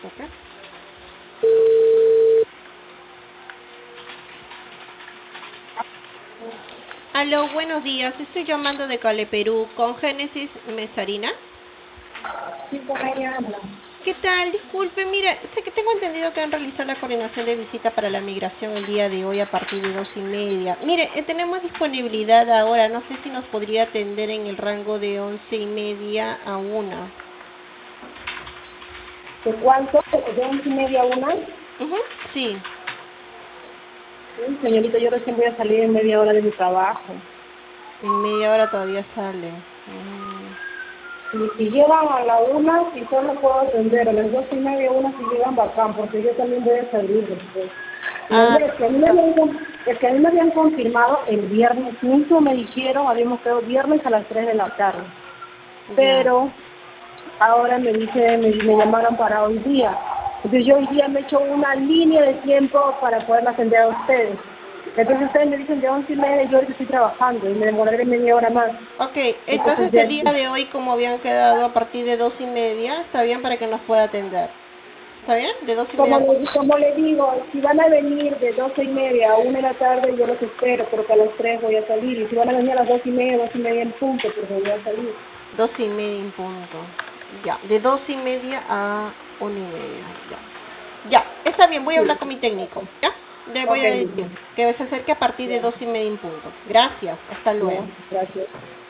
Ok. Aló, buenos días. Estoy llamando de Cale, Perú, con Génesis Mesarina. Sí, con ella habla. ¿Qué tal? Disculpe, mire, sé que tengo entendido que han realizado la coordinación de visita para la migración el día de hoy a partir de 2:30. Mire, tenemos disponibilidad ahora, no sé si nos podría atender en el rango de 11:30 a 1. ¿De cuánto? ¿De 11:30 a 1? Sí, Sí, señorita, yo recién voy a salir en media hora de mi trabajo. en media hora todavía sale. Y si llegan a la 1, quizás no puedo atender. A las 12:30 a 1 si llegan bacán, porque yo también voy a salir después. No, Ah, es que a mí me habían confirmado el viernes mismo, me dijeron, habíamos quedado viernes a las 3 de la tarde. ya. Pero ahora me llamaron para hoy día. Entonces yo hoy día me he hecho una línea de tiempo para poder atender a ustedes. Entonces ustedes me dicen de 11:30, yo ahorita estoy trabajando y me demoraré media hora más. Ok, Entonces entonces ya, el día de hoy, como habían quedado a partir de 2:30, está bien para que nos pueda atender. ¿Está bien? De 2:30. como le digo, si van a venir de 12:30 a 1 de la tarde, yo los espero, porque a las 3 voy a salir. Y si van a venir a las 2:30, 2:30 en punto, porque voy a salir. 2:30 en punto. Ya, de 2:30 a 1:30. Ya. Ya, está bien, voy a Sí. hablar con mi técnico. ¿Ya? Le voy Ok, a listo. decir que se acerque a partir de Ya, 2:30 en punto. Gracias, hasta luego. ya, gracias.